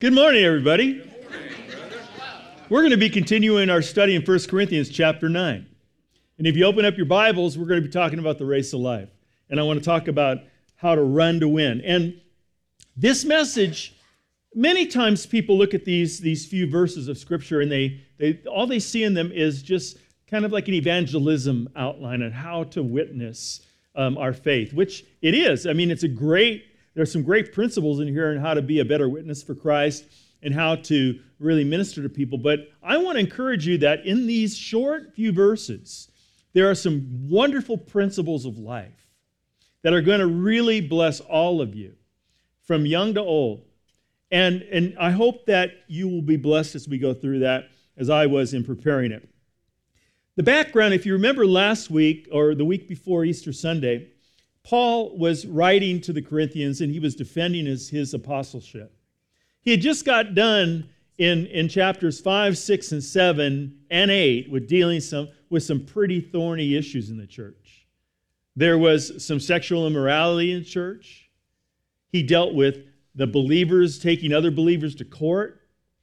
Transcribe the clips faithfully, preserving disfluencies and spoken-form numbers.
Good morning, everybody. Good morning, we're going to be continuing our study in First Corinthians chapter nine. And if you open up your Bibles, we're going to be talking about the race of life. And I want to talk about how to run to win. And this message, many times people look at these, these few verses of Scripture and they, they all they see in them is just kind of like an evangelism outline on how to witness um, our faith, which it is. I mean, it's a great There are some great principles in here on how to be a better witness for Christ and how to really minister to people. But I want to encourage you that in these short few verses, there are some wonderful principles of life that are going to really bless all of you, from young to old. And, and I hope that you will be blessed as we go through that, as I was in preparing it. The background, if you remember last week or the week before Easter Sunday, Paul was writing to the Corinthians and he was defending his, his apostleship. He had just got done in, in chapters five, six, and seven, and eight with dealing some, with some pretty thorny issues in the church. There was some sexual immorality in church. He dealt with the believers taking other believers to court,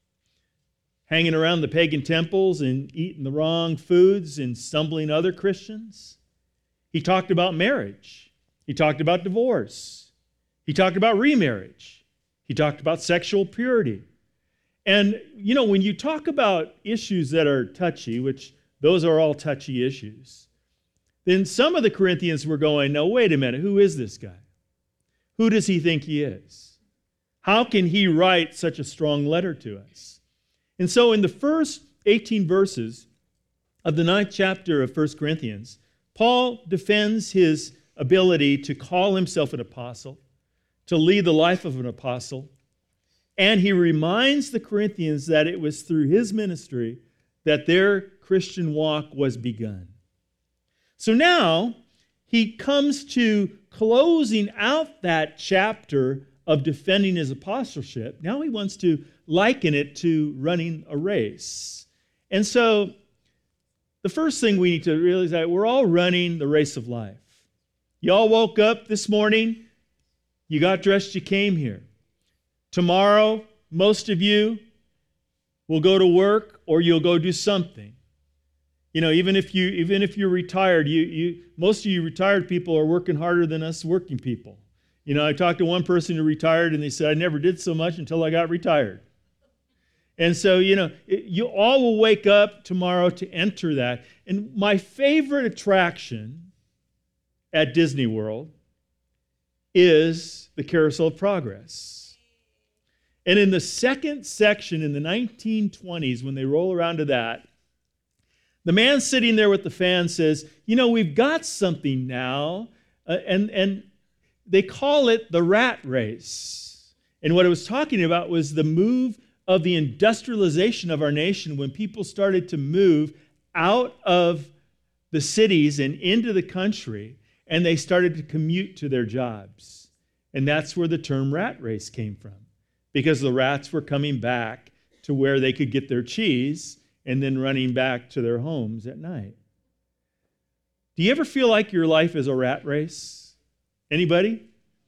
hanging around the pagan temples and eating the wrong foods and stumbling other Christians. He talked about marriage. He talked about divorce. He talked about remarriage. He talked about sexual purity. And, you know, when you talk about issues that are touchy, which those are all touchy issues, then some of the Corinthians were going, no, wait a minute, who is this guy? Who does he think he is? How can he write such a strong letter to us? And so in the first eighteen verses of the ninth chapter of First Corinthians, Paul defends his ability to call himself an apostle, to lead the life of an apostle, and he reminds the Corinthians that it was through his ministry that their Christian walk was begun. So now he comes to closing out that chapter of defending his apostleship. Now he wants to liken it to running a race. And so the first thing we need to realize is that we're all running the race of life. You all woke up this morning, you got dressed, you came here. Tomorrow, most of you will go to work or you'll go do something. You know, even if you even if you're retired, you you most of you retired people are working harder than us working people. You know, I talked to one person who retired and they said, I never did so much until I got retired. And so, you know, it, you all will wake up tomorrow to enter that. And my favorite attraction at Disney World is the Carousel of Progress. And in the second section in the nineteen twenties, when they roll around to that, the man sitting there with the fan says, you know, we've got something now, uh, and, and they call it the rat race. And what it was talking about was the move of the industrialization of our nation when people started to move out of the cities and into the country, and they started to commute to their jobs. And that's where the term rat race came from, because the rats were coming back to where they could get their cheese and then running back to their homes at night. Do you ever feel like your life is a rat race? Anybody?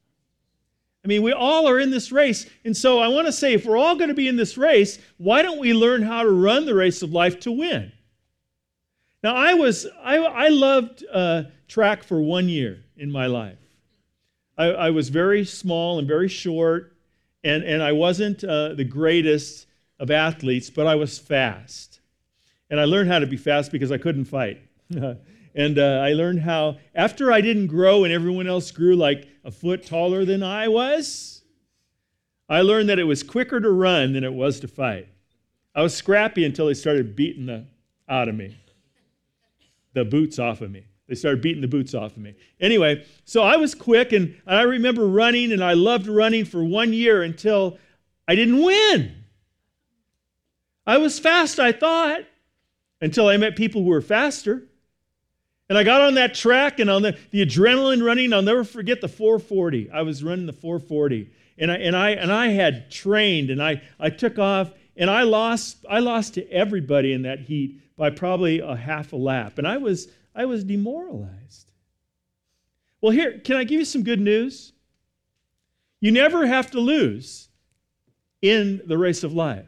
I mean, we all are in this race. And so I want to say, if we're all going to be in this race, why don't we learn how to run the race of life to win? Now, I was, I, I loved uh, track for one year in my life. I, I was very small and very short, and, and I wasn't uh, the greatest of athletes, but I was fast. And I learned how to be fast because I couldn't fight. and uh, I learned how, after I didn't grow and everyone else grew like a foot taller than I was, I learned that it was quicker to run than it was to fight. I was scrappy until they started beating the out of me. the boots off of me. They started beating the boots off of me. Anyway, so I was quick, and I remember running, and I loved running for one year until I didn't win. I was fast, I thought, until I met people who were faster. And I got on that track, and on the, the adrenaline running, I'll never forget the four forty. I was running the four forty. And I and I and I had trained, and I, I took off, and I lost I lost to everybody in that heat by probably a half a lap. And I was I was demoralized. Well, here, can I give you some good news? You never have to lose in the race of life.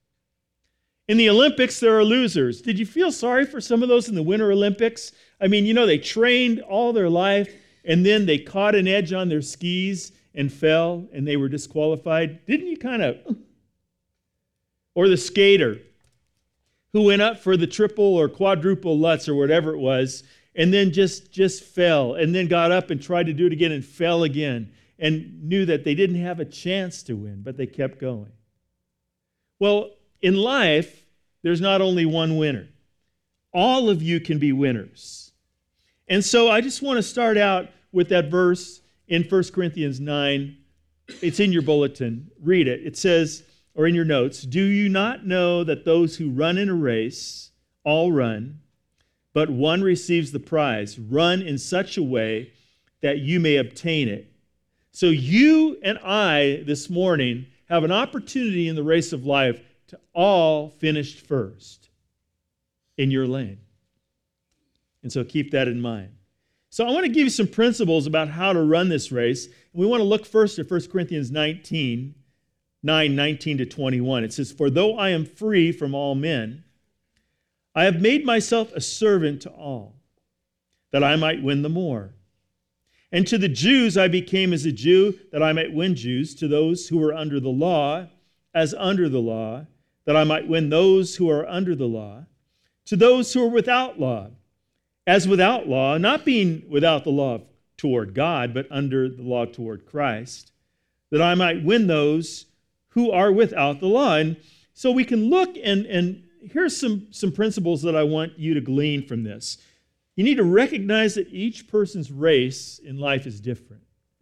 In the Olympics, there are losers. Did you feel sorry for some of those in the Winter Olympics? I mean, you know, they trained all their life, and then they caught an edge on their skis and fell, and they were disqualified. Didn't you kind of... Or the skater who went up for the triple or quadruple Lutz or whatever it was, and then just, just fell, and then got up and tried to do it again and fell again, and knew that they didn't have a chance to win, but they kept going. Well, in life, there's not only one winner. All of you can be winners. And so I just want to start out with that verse in First Corinthians nine. It's in your bulletin. Read it. It says, or in your notes, "Do you not know that those who run in a race all run, but one receives the prize? Run in such a way that you may obtain it." So you and I this morning have an opportunity in the race of life to all finish first in your lane. And so keep that in mind. So I want to give you some principles about how to run this race. We want to look first at First Corinthians nineteen, nine, nineteen to twenty-one. It says, "For though I am free from all men, I have made myself a servant to all, that I might win the more. And to the Jews I became as a Jew, that I might win Jews. To those who are under the law, as under the law, that I might win those who are under the law. To those who are without law, as without law, not being without the law toward God, but under the law toward Christ, that I might win those who are without the law." And so we can look, and, and here's some, some principles that I want you to glean from this. You need to recognize that each person's race in life is different.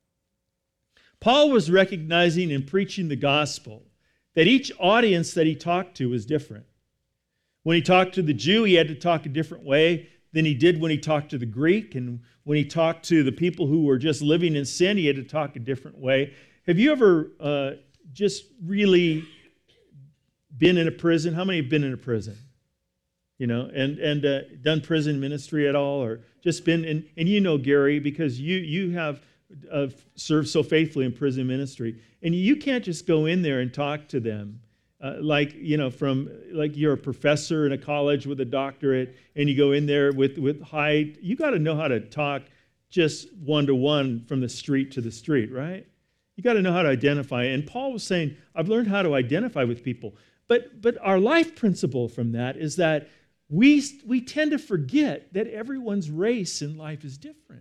Paul was recognizing and preaching the gospel that each audience that he talked to was different. When he talked to the Jew, he had to talk a different way than he did when he talked to the Greek. And when he talked to the people who were just living in sin, he had to talk a different way. Have you ever uh, just really been in a prison? How many have been in a prison? You know, and and uh, done prison ministry at all, or just been in? And you know, Gary, because you you have uh, served so faithfully in prison ministry, and you can't just go in there and talk to them uh, like you know from like you're a professor in a college with a doctorate, and you go in there with with high. You got to know how to talk just one to one from the street to the street, right? You got to know how to identify. And Paul was saying, I've learned how to identify with people. But but our life principle from that is that we, we tend to forget that everyone's race in life is different.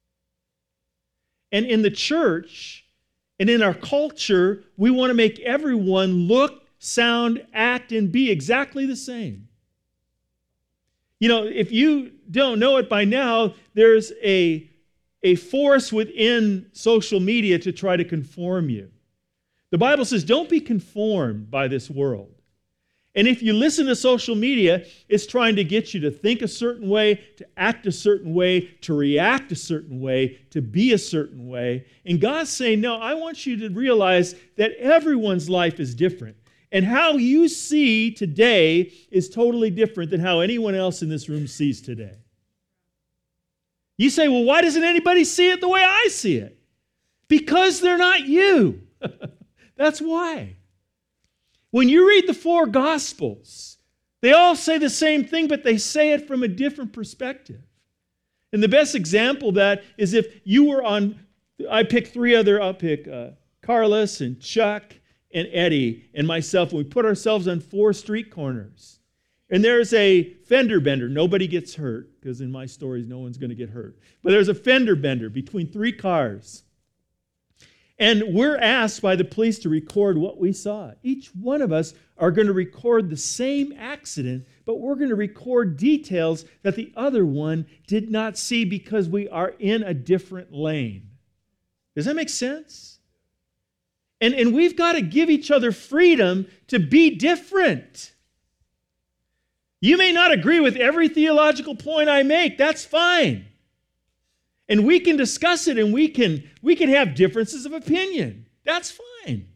And in the church and in our culture, we want to make everyone look, sound, act, and be exactly the same. You know, if you don't know it by now, there's a, a force within social media to try to conform you. The Bible says, don't be conformed by this world. And if you listen to social media, it's trying to get you to think a certain way, to act a certain way, to react a certain way, to be a certain way. And God's saying, no, I want you to realize that everyone's life is different. And how you see today is totally different than how anyone else in this room sees today. You say, well, why doesn't anybody see it the way I see it? Because they're not you. That's why. When you read the four Gospels, they all say the same thing, but they say it from a different perspective. And the best example of that is if you were on, I picked three other, I'll pick uh, Carlos and Chuck and Eddie and myself, and we put ourselves on four street corners. And there's a fender bender. Nobody gets hurt, because in my stories, no one's going to get hurt. But there's a fender bender between three cars. And we're asked by the police to record what we saw. Each one of us are going to record the same accident, but we're going to record details that the other one did not see because we are in a different lane. Does that make sense? And, and we've got to give each other freedom to be different. You may not agree with every theological point I make. That's fine. And we can discuss it, and we can, we can have differences of opinion. That's fine.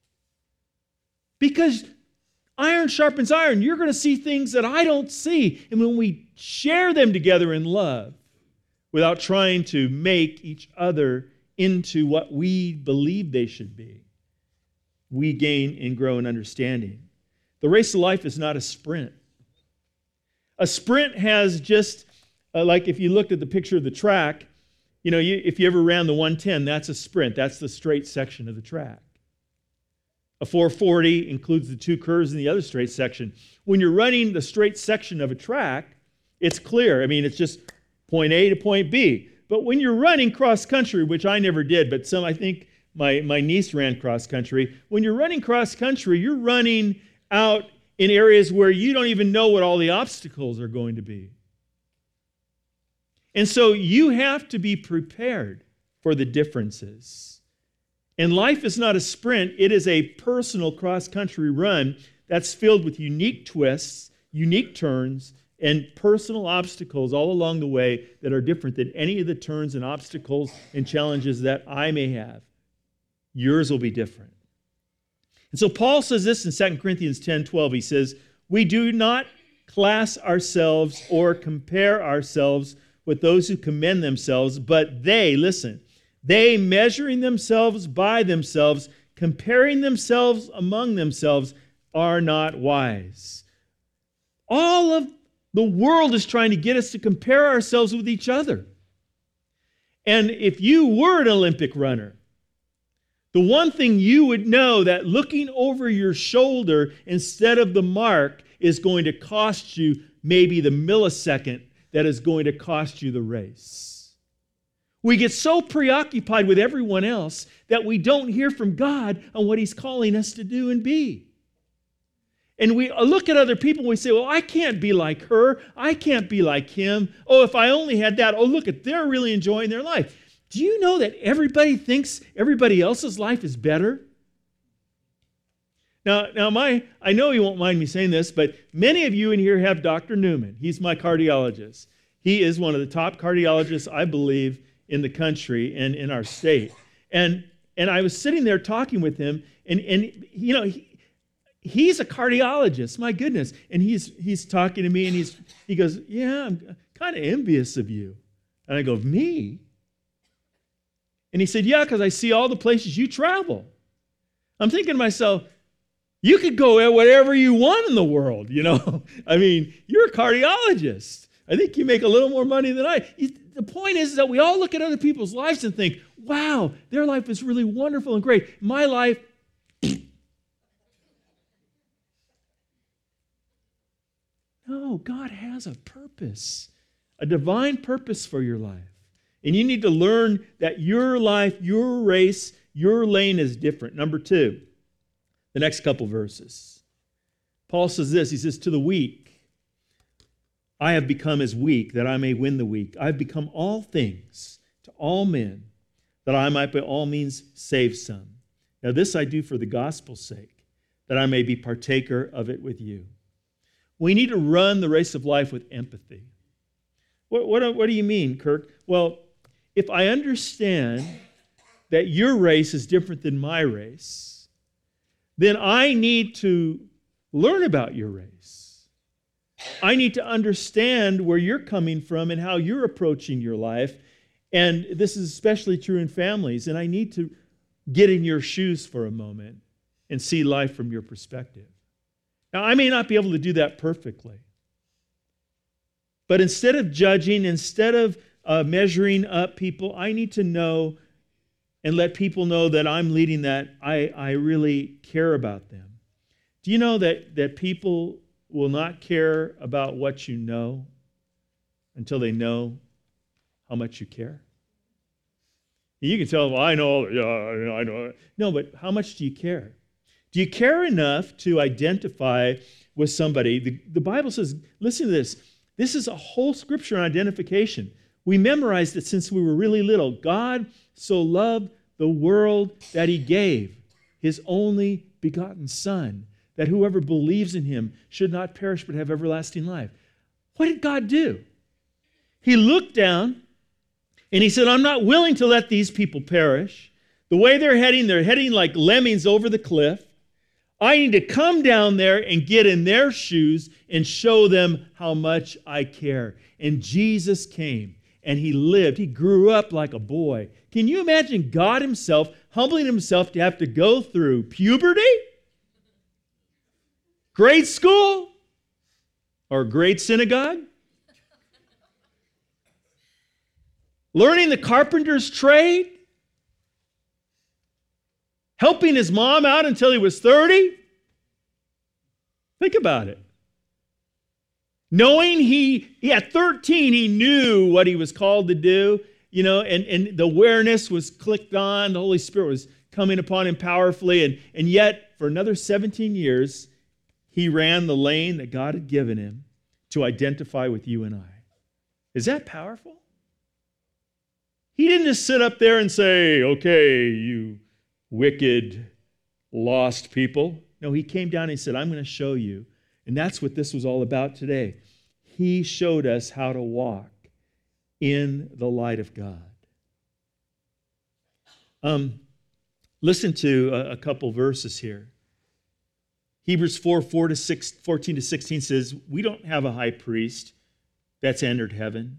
Because iron sharpens iron. You're going to see things that I don't see. And when we share them together in love, without trying to make each other into what we believe they should be, we gain and grow in understanding. The race of life is not a sprint. A sprint has just, uh, like if you looked at the picture of the track, you know, you, if you ever ran the one ten, that's a sprint. That's the straight section of the track. A four forty includes the two curves in the other straight section. When you're running the straight section of a track, it's clear. I mean, it's just point A to point B. But when you're running cross country, which I never did, but some, I think my, my niece ran cross country. When you're running cross country, you're running out in areas where you don't even know what all the obstacles are going to be. And so you have to be prepared for the differences. And life is not a sprint, it is a personal cross-country run that's filled with unique twists, unique turns, and personal obstacles all along the way that are different than any of the turns and obstacles and challenges that I may have. Yours will be different. And so Paul says this in Second Corinthians ten twelve. He says, "We do not class ourselves or compare ourselves with those who commend themselves, but they," listen, "they measuring themselves by themselves, comparing themselves among themselves, are not wise." All of the world is trying to get us to compare ourselves with each other. And if you were an Olympic runner, the one thing you would know that looking over your shoulder instead of the mark is going to cost you maybe the millisecond that is going to cost you the race. We get so preoccupied with everyone else that we don't hear from God on what He's calling us to do and be. And we look at other people and we say, well, I can't be like her. I can't be like him. Oh, if I only had that. Oh, look at, they're really enjoying their life. Do you know that everybody thinks everybody else's life is better? Now, now my, I know you won't mind me saying this, but many of you in here have Doctor Newman. He's my cardiologist. He is one of the top cardiologists, I believe, in the country and in our state. And, and I was sitting there talking with him, and, and you know, he, he's a cardiologist, my goodness. And he's, he's talking to me, and he's, he goes, yeah, I'm kind of envious of you. And I go, me? And he said, yeah, because I see all the places you travel. I'm thinking to myself, you could go wherever you want in the world, you know. I mean, you're a cardiologist. I think you make a little more money than I. The point is that we all look at other people's lives and think, wow, their life is really wonderful and great. My life, no, God has a purpose, a divine purpose for your life. And you need to learn that your life, your race, your lane is different. Number two, the next couple verses. Paul says this, he says, to the weak, I have become as weak that I may win the weak. I have become all things to all men that I might by all means save some. Now this I do for the gospel's sake, that I may be partaker of it with you. We need to run the race of life with empathy. What, what, what do you mean, Kirk? Well, if I understand that your race is different than my race, then I need to learn about your race. I need to understand where you're coming from and how you're approaching your life. And this is especially true in families. And I need to get in your shoes for a moment and see life from your perspective. Now, I may not be able to do that perfectly. But instead of judging, instead of uh, measuring up people, I need to know and let people know that I'm leading that I, I really care about them. Do you know that, that people will not care about what you know until they know how much you care? You can tell them, well, I know, yeah, I know, I know. No, but how much do you care? Do you care enough to identify with somebody? The, the Bible says, listen to this. This is a whole scripture on identification. We memorized it since we were really little. God so loved the world that He gave His only begotten Son, that whoever believes in Him should not perish but have everlasting life. What did God do? He looked down and He said, I'm not willing to let these people perish. The way they're heading, they're heading like lemmings over the cliff. I need to come down there and get in their shoes and show them how much I care. And Jesus came and He lived. He grew up like a boy. Can you imagine God Himself humbling himself to have to go through puberty, grade school, or grade synagogue, learning the carpenter's trade, helping his mom out until he was thirty. Think about it. Knowing he, he at thirteen, he knew what he was called to do, you know, and, and the awareness was clicked on, the Holy Spirit was coming upon him powerfully, and, and yet for another seventeen years, he ran the lane that God had given him to identify with you and I. Is that powerful? He didn't just sit up there and say, okay, you wicked, lost people. No, he came down and he said, I'm going to show you. And that's what this was all about today. He showed us how to walk in the light of God. Um, listen to a, a couple verses here. Hebrews four, four to six, fourteen to sixteen says, we don't have a high priest that's entered heaven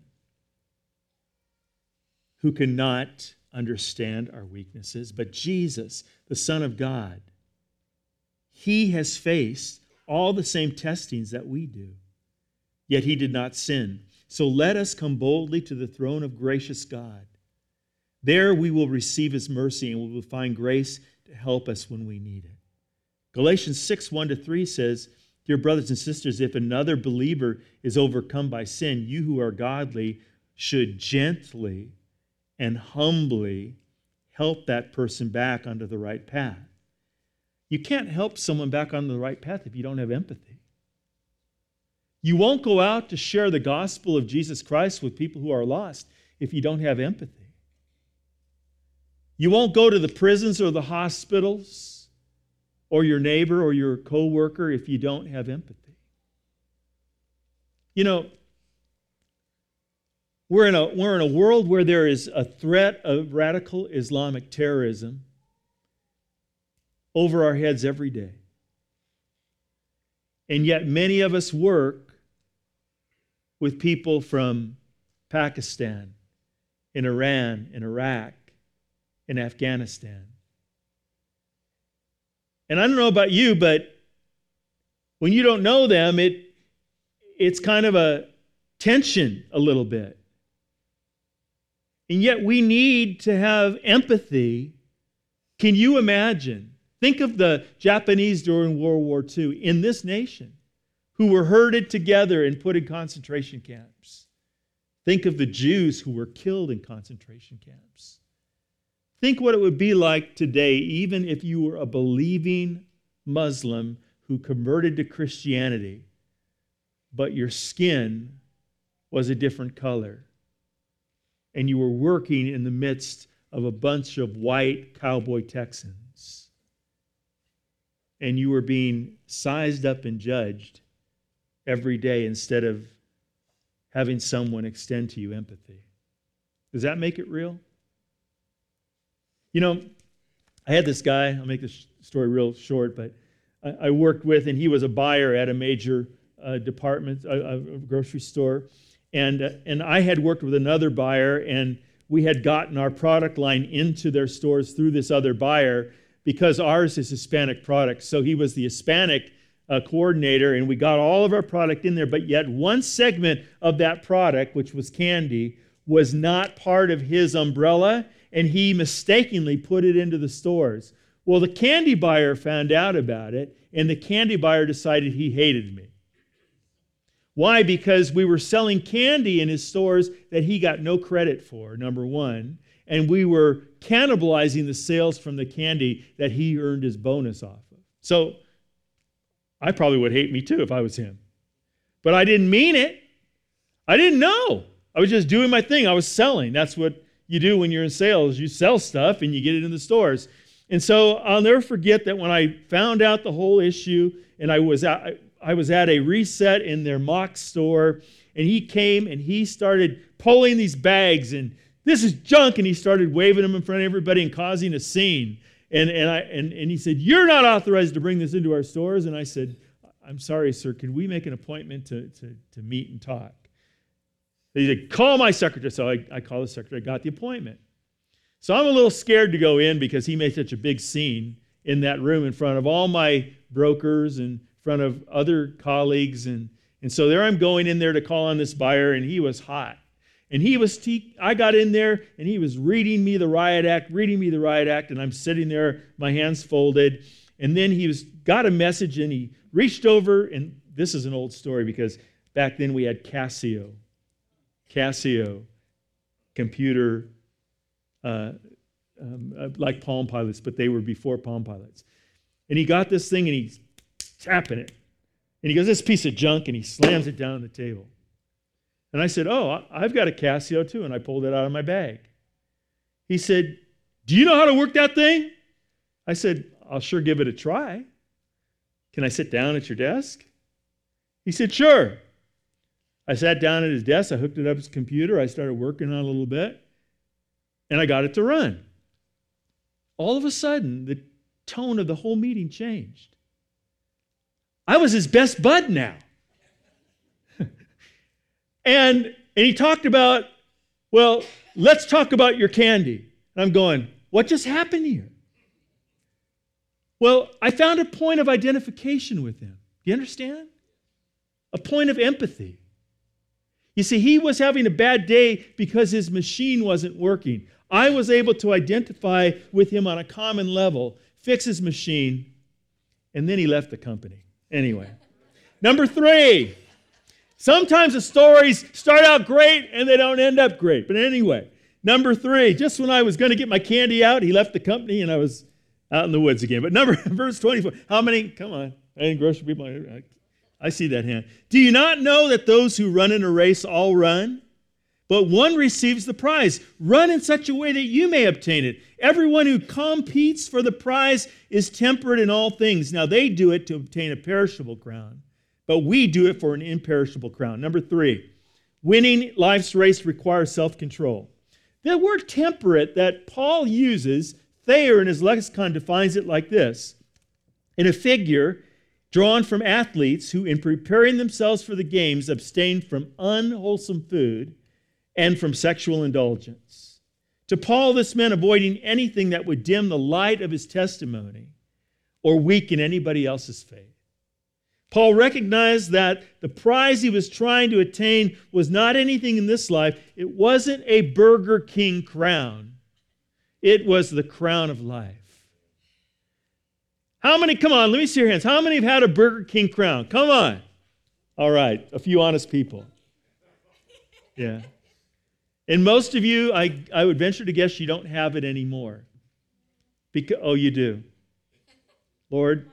who cannot understand our weaknesses, but Jesus, the Son of God, he has faced all the same testings that we do, yet he did not sin. So let us come boldly to the throne of gracious God. There we will receive his mercy and we will find grace to help us when we need it. Galatians six, one to three says, dear brothers and sisters, if another believer is overcome by sin, you who are godly should gently and humbly help that person back onto the right path. You can't help someone back on the right path if you don't have empathy. You won't go out to share the gospel of Jesus Christ with people who are lost if you don't have empathy. You won't go to the prisons or the hospitals or your neighbor or your coworker if you don't have empathy. You know, we're in a, we're in a world where there is a threat of radical Islamic terrorism over our heads every day. And yet many of us work with people from Pakistan, in Iran, in Iraq, in Afghanistan. And I don't know about you, but when you don't know them, it it's kind of a tension a little bit. And yet we need to have empathy. Can you imagine? Think of the Japanese during World War Two in this nation who were herded together and put in concentration camps. Think of the Jews who were killed in concentration camps. Think what it would be like today, even if you were a believing Muslim who converted to Christianity, but your skin was a different color, and you were working in the midst of a bunch of white cowboy Texans, and you were being sized up and judged every day instead of having someone extend to you empathy. Does that make it real? You know, I had this guy, I'll make this story real short, but I, I worked with, and he was a buyer at a major uh, department, a, a grocery store, and, uh, and I had worked with another buyer, and we had gotten our product line into their stores through this other buyer because ours is Hispanic products. So he was the Hispanic uh, coordinator, and we got all of our product in there, but yet one segment of that product, which was candy, was not part of his umbrella, and he mistakenly put it into the stores. Well, the candy buyer found out about it, and the candy buyer decided he hated me. Why? Because we were selling candy in his stores that he got no credit for, number one, and we were cannibalizing the sales from the candy that he earned his bonus off of. So I probably would hate me too if I was him. But I didn't mean it. I didn't know. I was just doing my thing. I was selling. That's what you do when you're in sales. You sell stuff and you get it in the stores. And so I'll never forget that when I found out the whole issue, and I was at, I was at a reset in their mock store, and he came and he started pulling these bags, and this is junk, and he started waving them in front of everybody and causing a scene. And and I and, and he said, you're not authorized to bring this into our stores. And I said, I'm sorry, sir, can we make an appointment to, to, to meet and talk? He said, call my secretary. So I, I called the secretary, got the appointment. So I'm a little scared to go in because he made such a big scene in that room in front of all my brokers and in front of other colleagues. And, and so there I'm going in there to call on this buyer, and he was hot. And he was, te- I got in there, and he was reading me the riot act, reading me the riot act, and I'm sitting there, my hands folded. And then he was got a message, and he reached over, and this is an old story because back then we had Casio. Casio computer, uh, um, uh, like Palm Pilots, but they were before Palm Pilots. And he got this thing, and he's tapping it. And he goes, this piece of junk, and he slams it down on the table. And I said, oh, I've got a Casio too, and I pulled it out of my bag. He said, do you know how to work that thing? I said, I'll sure give it a try. Can I sit down at your desk? He said, sure. I sat down at his desk, I hooked it up to his computer, I started working on it a little bit, and I got it to run. All of a sudden, the tone of the whole meeting changed. I was his best bud now. and, and he talked about, well, let's talk about your candy. And I'm going, what just happened here? Well, I found a point of identification with him. Do you understand? A point of empathy. You see, he was having a bad day because his machine wasn't working. I was able to identify with him on a common level, fix his machine, and then he left the company. Anyway, number three, sometimes the stories start out great and they don't end up great. But anyway, number three, just when I was going to get my candy out, he left the company and I was out in the woods again. But number, verse twenty-four, how many, come on, any grocery people, I, I see that hand. Do you not know that those who run in a race all run, but one receives the prize? Run in such a way that you may obtain it. Everyone who competes for the prize is temperate in all things. Now they do it to obtain a perishable crown, but we do it for an imperishable crown. Number three, winning life's race requires self-control. The word temperate that Paul uses, Thayer in his lexicon defines it like this: in a figure drawn from athletes who, in preparing themselves for the games, abstain from unwholesome food and from sexual indulgence. To Paul, this meant avoiding anything that would dim the light of his testimony or weaken anybody else's faith. Paul recognized that the prize he was trying to attain was not anything in this life. It wasn't a Burger King crown. It was the crown of life. How many, come on, let me see your hands. How many have had a Burger King crown? Come on. All right, a few honest people. Yeah. And most of you, I, I would venture to guess you don't have it anymore. Because, oh, you do? Lord?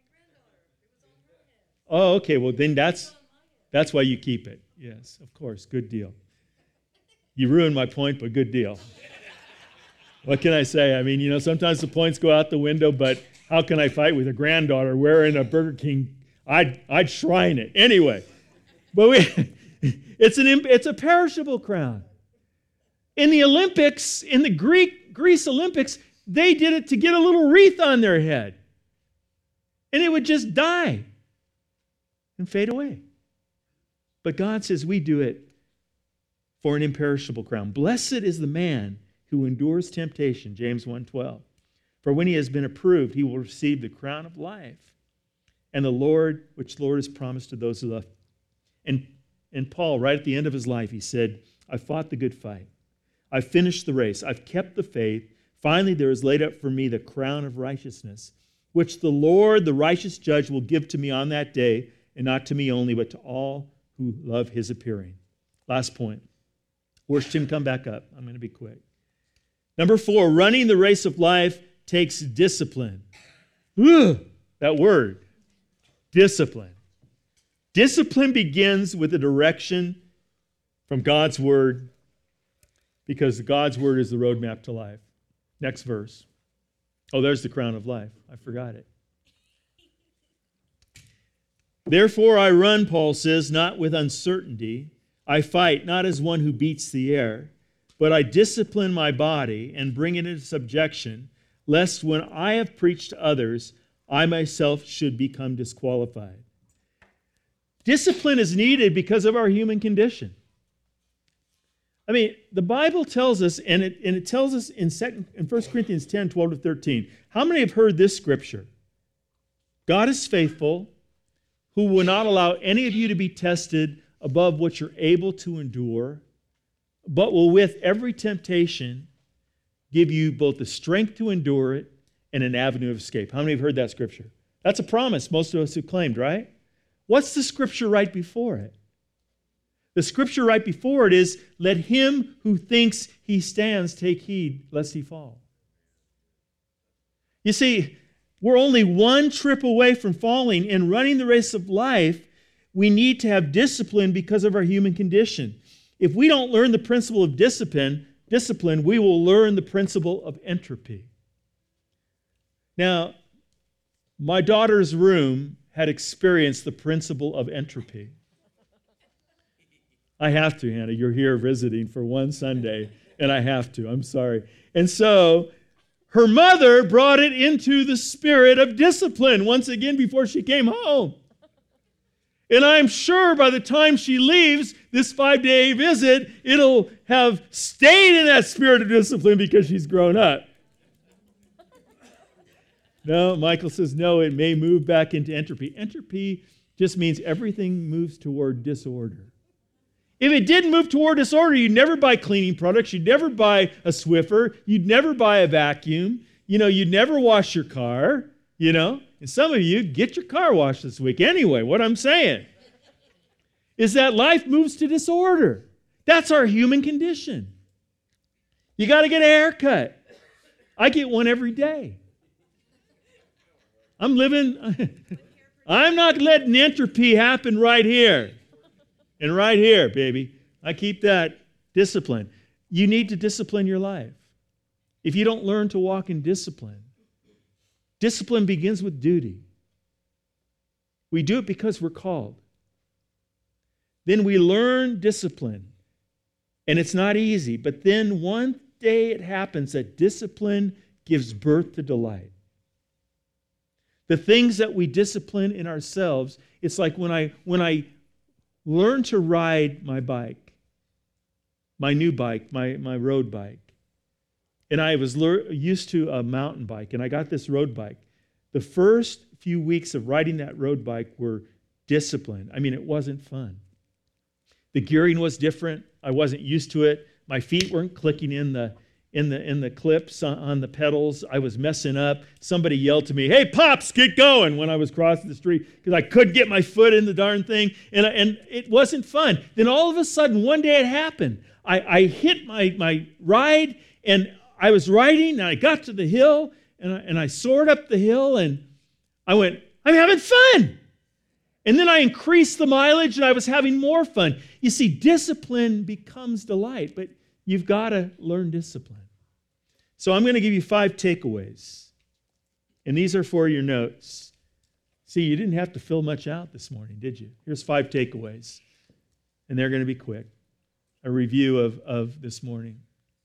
Oh, okay, well then that's, that's why you keep it. Yes, of course, good deal. You ruined my point, but good deal. What can I say? I mean, you know, sometimes the points go out the window, but how can I fight with a granddaughter wearing a Burger King? I'd, I'd shrine it. Anyway, but we, it's, an, it's a perishable crown. In the Olympics, in the Greek Greece Olympics, they did it to get a little wreath on their head. And it would just die and fade away. But God says we do it for an imperishable crown. Blessed is the man who endures temptation, James one twelve. For when he has been approved, he will receive the crown of life, and the Lord, which the Lord has promised to those who love him. And, and Paul, right at the end of his life, he said, I fought the good fight. I've finished the race. I've kept the faith. Finally, there is laid up for me the crown of righteousness, which the Lord, the righteous judge, will give to me on that day, and not to me only, but to all who love his appearing. Last point. Worship him, come back up. I'm going to be quick. Number four, running the race of life takes discipline. Ugh, that word, discipline. Discipline begins with a direction from God's word, because God's word is the roadmap to life. Next verse. Oh, there's the crown of life. I forgot it. Therefore I run, Paul says, not with uncertainty. I fight not as one who beats the air, but I discipline my body and bring it into subjection, lest when I have preached to others, I myself should become disqualified. Discipline is needed because of our human condition. I mean, the Bible tells us, and it, and it tells us in, second, in First Corinthians ten, twelve to thirteen, how many have heard this scripture? God is faithful, who will not allow any of you to be tested above what you're able to endure, but will with every temptation give you both the strength to endure it and an avenue of escape. How many have heard that scripture? That's a promise most of us have claimed, right? What's the scripture right before it? The scripture right before it is, let him who thinks he stands take heed lest he fall. You see, we're only one trip away from falling. In running the race of life, we need to have discipline because of our human condition. If we don't learn the principle of discipline, discipline, we will learn the principle of entropy. Now, my daughter's room had experienced the principle of entropy. I have to, Hannah. You're here visiting for one Sunday, and I have to. I'm sorry. And so her mother brought it into the spirit of discipline once again before she came home. And I'm sure by the time she leaves this five-day visit, it'll have stayed in that spirit of discipline because she's grown up. No, Michael says, no, it may move back into entropy. Entropy just means everything moves toward disorder. If it didn't move toward disorder, you'd never buy cleaning products, you'd never buy a Swiffer, you'd never buy a vacuum, you know, you'd never wash your car, you know. And some of you, get your car washed this week. Anyway, what I'm saying is that life moves to disorder. That's our human condition. You got to get a haircut. I get one every day. I'm living, I'm not letting entropy happen right here. And right here, baby, I keep that discipline. You need to discipline your life. If you don't learn to walk in discipline, discipline begins with duty. We do it because we're called. Then we learn discipline. And it's not easy, but then one day it happens that discipline gives birth to delight. The things that we discipline in ourselves, it's like when I when I learn to ride my bike, my new bike, my, my road bike. And I was lear- used to a mountain bike, and I got this road bike. The first few weeks of riding that road bike were disciplined. I mean, it wasn't fun. The gearing was different. I wasn't used to it. My feet weren't clicking in the in the in the clips on, on the pedals. I was messing up. Somebody yelled to me, "Hey, Pops, get going," when I was crossing the street because I couldn't get my foot in the darn thing, and, and it wasn't fun. Then all of a sudden, one day it happened. I, I hit my, my ride, and I was riding, and I got to the hill, and I, and I soared up the hill, and I went, I'm having fun. And then I increased the mileage, and I was having more fun. You see, discipline becomes delight, but you've got to learn discipline. So I'm going to give you five takeaways, and these are for your notes. See, you didn't have to fill much out this morning, did you? Here's five takeaways, and they're going to be quick. A review of, of this morning.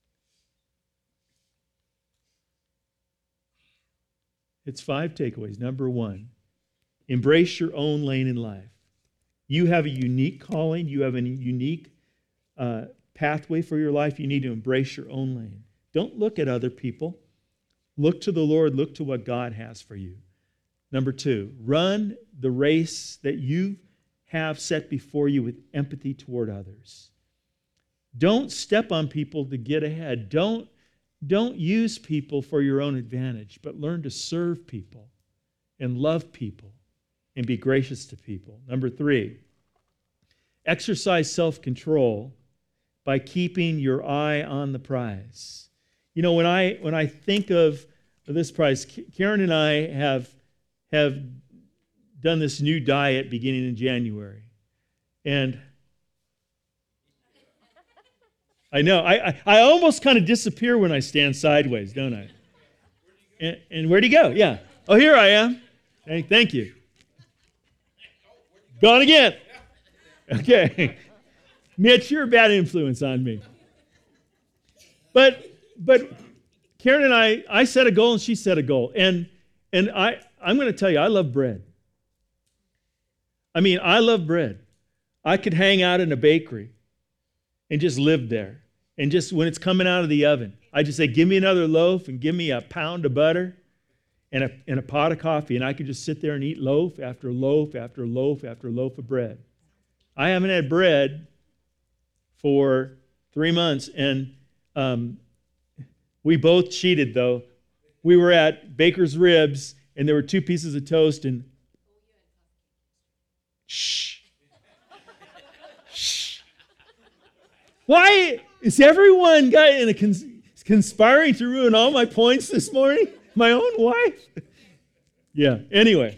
It's five takeaways. Number one, embrace your own lane in life. You have a unique calling. You have a unique uh, pathway for your life. You need to embrace your own lane. Don't look at other people. Look to the Lord. Look to what God has for you. Number two, run the race that you have set before you with empathy toward others. Don't step on people to get ahead. Don't, don't use people for your own advantage, but learn to serve people and love people and be gracious to people. Number three, exercise self-control by keeping your eye on the prize. You know, when I when I think of this prize, Karen and I have, have done this new diet beginning in January. And I know, I, I, I almost kind of disappear when I stand sideways, don't I? And, and where'd he go? Yeah. Oh, here I am. Hey, thank you. Gone again. Okay. Mitch, you're a bad influence on me. But but Karen and I, I set a goal and she set a goal. And and I, I'm going to tell you, I love bread. I mean, I love bread. I could hang out in a bakery and just live there. And just when it's coming out of the oven, I just say, give me another loaf and give me a pound of butter and a, and a pot of coffee. And I could just sit there and eat loaf after loaf after loaf after loaf of bread. I haven't had bread for three months. And um, we both cheated, though. We were at Baker's Ribs, and there were two pieces of toast. And shh. Shh. Why is everyone got in a cons- conspiring to ruin all my points this morning? My own wife? Yeah, anyway.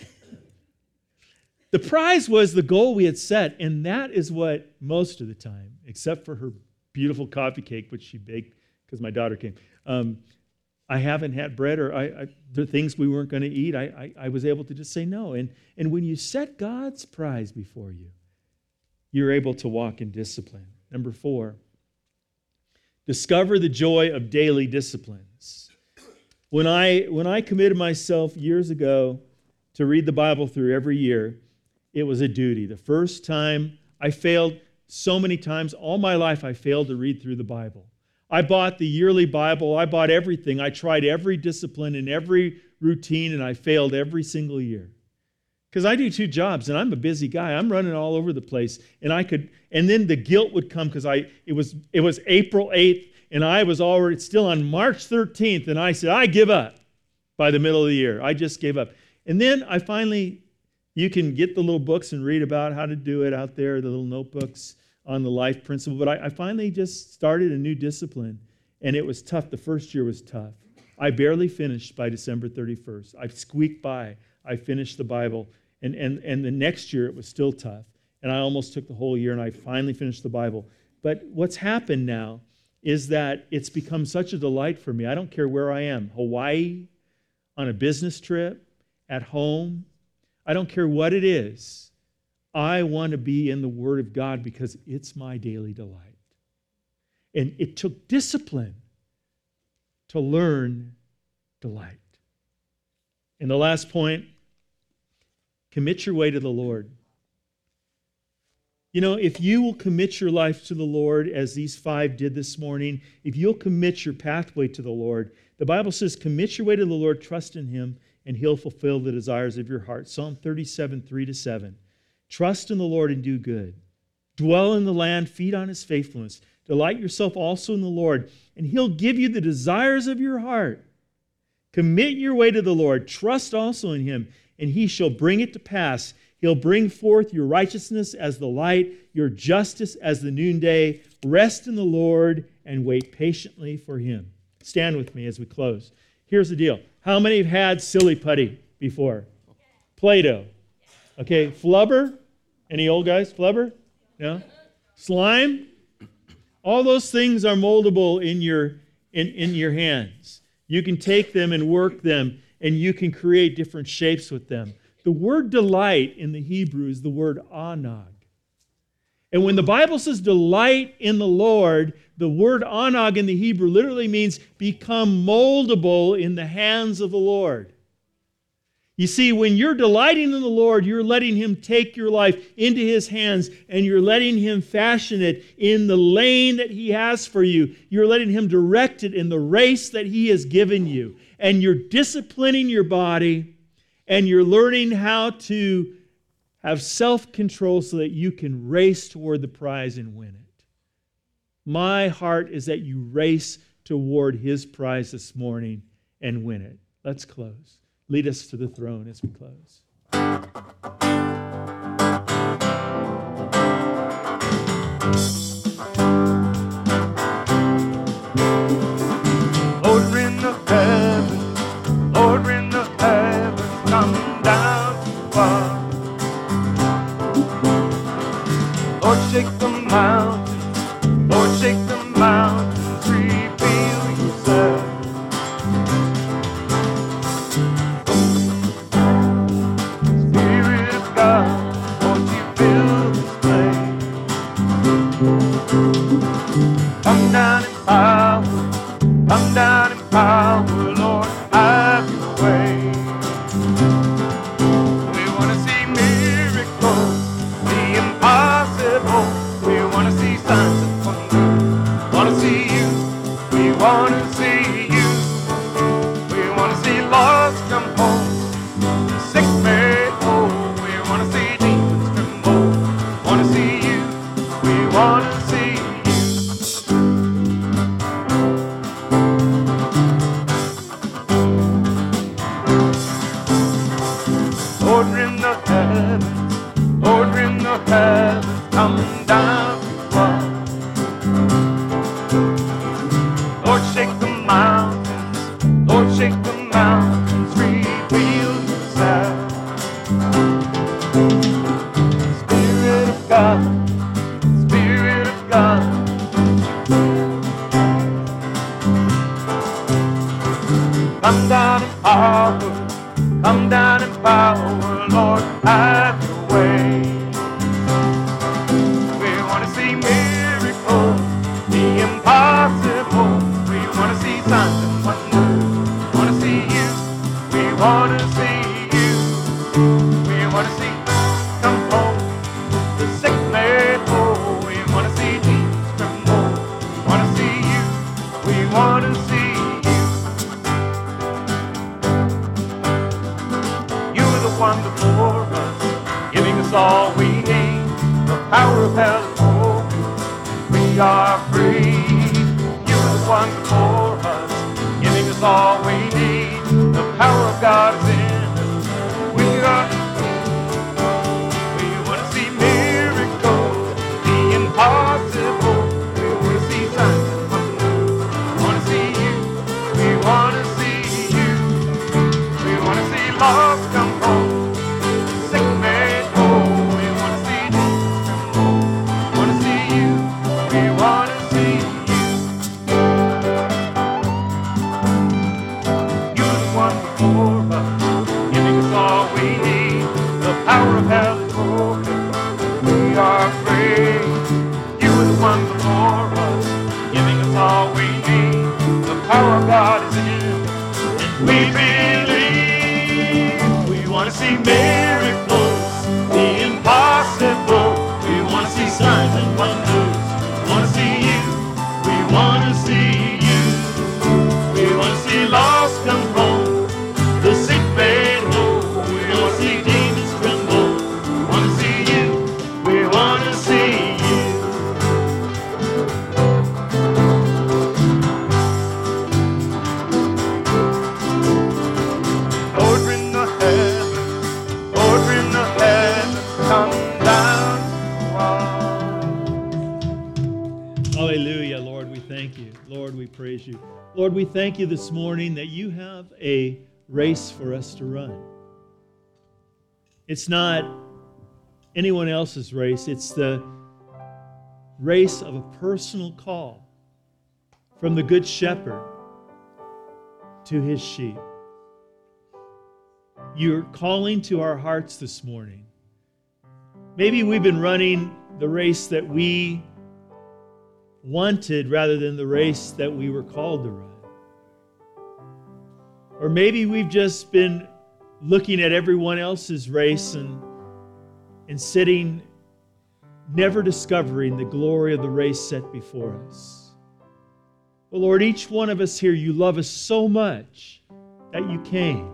The prize was the goal we had set, and that is what most of the time, except for her beautiful coffee cake, which she baked because my daughter came, um, I haven't had bread or I, I, the things we weren't going to eat. I, I, I was able to just say no. And, and when you set God's prize before you, you're able to walk in discipline. Number four, discover the joy of daily disciplines. When I, when I committed myself years ago to read the Bible through every year, it was a duty. The first time I failed so many times, all my life I failed to read through the Bible. I bought the yearly Bible. I bought everything. I tried every discipline and every routine, and I failed every single year. Because I do two jobs, and I'm a busy guy. I'm running all over the place, and I could, and then the guilt would come because I it was it was April eighth, and I was already still on March thirteenth, and I said, I give up by the middle of the year. I just gave up. And then I finally, you can get the little books and read about how to do it out there, the little notebooks on the life principle. But I, I finally just started a new discipline, and it was tough. The first year was tough. I barely finished by December thirty-first. I squeaked by. I finished the Bible. And, and, and the next year, it was still tough. And I almost took the whole year, and I finally finished the Bible. But what's happened now is that it's become such a delight for me. I don't care where I am, Hawaii, on a business trip, at home. I don't care what it is. I want to be in the Word of God because it's my daily delight. And it took discipline to learn delight. And the last point, commit your way to the Lord. You know, if you will commit your life to the Lord, as these five did this morning, if you'll commit your pathway to the Lord, the Bible says, commit your way to the Lord, trust in Him, and He'll fulfill the desires of your heart. Psalm thirty-seven, three to seven. Trust in the Lord and do good. Dwell in the land, feed on His faithfulness. Delight yourself also in the Lord, and He'll give you the desires of your heart. Commit your way to the Lord. Trust also in Him, and He shall bring it to pass. He'll bring forth your righteousness as the light, your justice as the noonday. Rest in the Lord and wait patiently for Him. Stand with me as we close. Here's the deal. How many have had silly putty before? Play-Doh. Okay, flubber? Any old guys? Flubber? No? Slime? All those things are moldable in your, in, in your hands. You can take them and work them, and you can create different shapes with them. The word delight in the Hebrew is the word anag. And when the Bible says delight in the Lord, the word anag in the Hebrew literally means become moldable in the hands of the Lord. You see, when you're delighting in the Lord, you're letting Him take your life into His hands, and you're letting Him fashion it in the lane that He has for you. You're letting Him direct it in the race that He has given you. And you're disciplining your body, and you're learning how to have self-control so that you can race toward the prize and win it. My heart is that you race toward His prize this morning and win it. Let's close. Lead us to the throne as we close. Lord, rend the heavens, Lord, rend the heavens, come down to us. Lord, shake the mountains, Lord, shake the mountains, reveal yourself. Spirit of God, won't you fill this place? Come down in power, come down in power, Lord, have your way. We want to see miracles, the impossible. of heaven's come down to us. Lord, shake the mountains, Lord, shake the mountains, reveal yourself. Spirit of God, Spirit of God, come down in power, come down in power, Lord, have your way. We want to see miracles, the impossible. We want to see signs and wonders. We want to see you. We want to see you. We want to see come home, the sick made whole. We want to see demons tremble. We want to see you. We want to see one before us, giving us all we need. The power of hell is broken, we are free. You are the one before us, giving us all we need. The power of God is in us. We are. We want to see miracles, the impossible. We want to see signs and wonders. We want to see you. We want to see you. We want to see lost come home. God is in, and we believe. We want to see miracles, the impossible. We want to see signs and wonders. We want to see you. We want to see you. We want to see lost come home, the sick made whole. We want to see demons tremble. We want to see you. We want to see you. Hallelujah, Lord, we thank you. Lord, we praise you. Lord, we thank you this morning that you have a race for us to run. It's not anyone else's race. It's the race of a personal call from the Good Shepherd to his sheep. You're calling to our hearts this morning. Maybe we've been running the race that we wanted rather than the race that we were called to run. Or maybe we've just been looking at everyone else's race and, and sitting, never discovering the glory of the race set before us. Well, Lord, each one of us here, you love us so much that you came.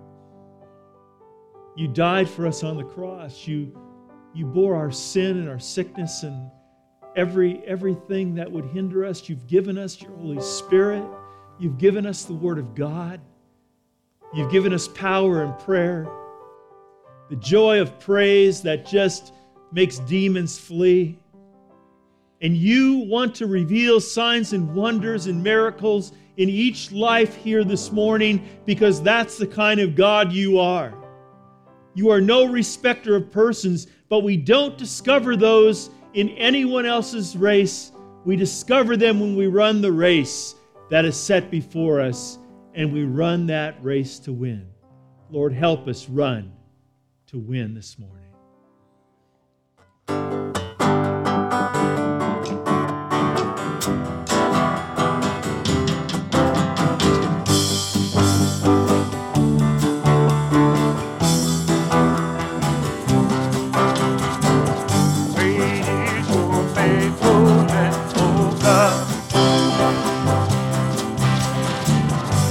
You died for us on the cross. You, you bore our sin and our sickness and Every, everything that would hinder us. You've given us your Holy Spirit. You've given us the Word of God. You've given us power in prayer. The joy of praise that just makes demons flee. And you want to reveal signs and wonders and miracles in each life here this morning because that's the kind of God you are. You are no respecter of persons, but we don't discover those in anyone else's race. We discover them when we run the race that is set before us, and we run that race to win. Lord, help us run to win this morning.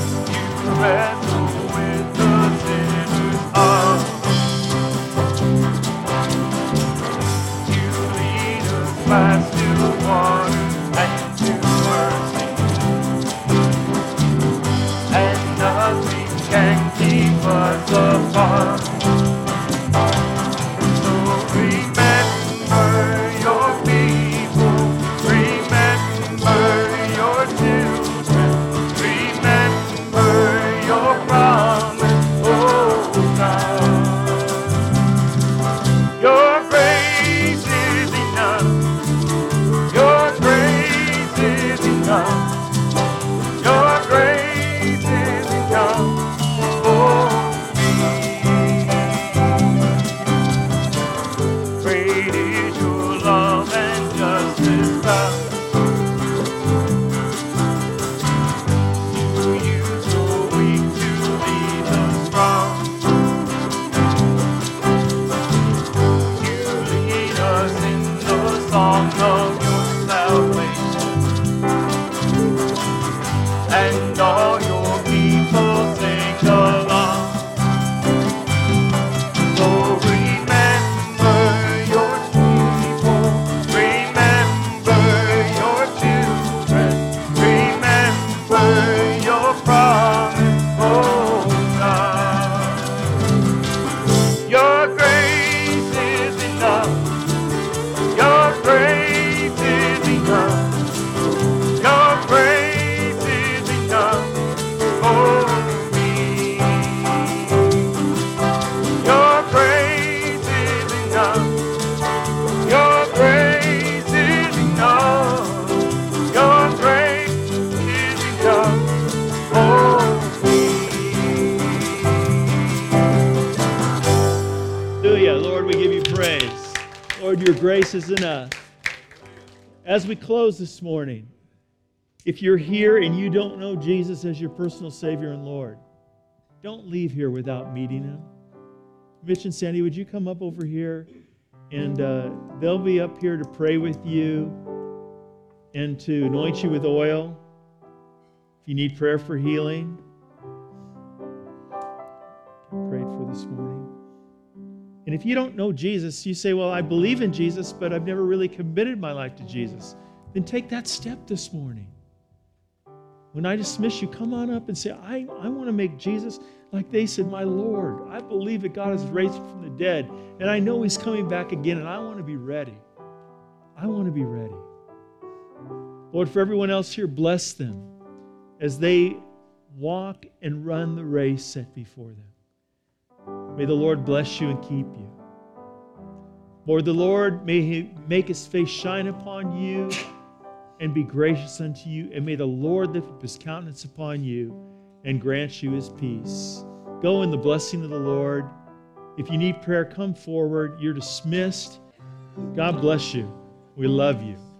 With the sinners of Your grace is enough. Your grace is enough. Your grace is enough for me. Great is your love and justice found. You use the weak to lead the strong. You lead us in the song of your salvation. And all your people sing along. So remember your people, remember your children, remember your promise, oh God. Your grace is enough. Your grace is enough. Your grace is enough for me. Your grace is enough. Your grace is enough. Your grace is enough for me. Hallelujah. Lord, we give you praise. Lord, your grace is enough. As we close this morning, if you're here and you don't know Jesus as your personal Savior and Lord, don't leave here without meeting Him. Mitch and Sandy, would you come up over here? And uh, they'll be up here to pray with you and to anoint you with oil. If you need prayer for healing, prayed for this morning. And if you don't know Jesus, you say, well, I believe in Jesus, but I've never really committed my life to Jesus. Then take that step this morning. When I dismiss you, come on up and say, I, I want to make Jesus, like they said, my Lord. I believe that God has raised him from the dead, and I know he's coming back again, and I want to be ready. I want to be ready. Lord, for everyone else here, bless them as they walk and run the race set before them. May the Lord bless you and keep you. Lord, the Lord, may he make his face shine upon you and be gracious unto you. And may the Lord lift up his countenance upon you and grant you his peace. Go in the blessing of the Lord. If you need prayer, come forward. You're dismissed. God bless you. We love you.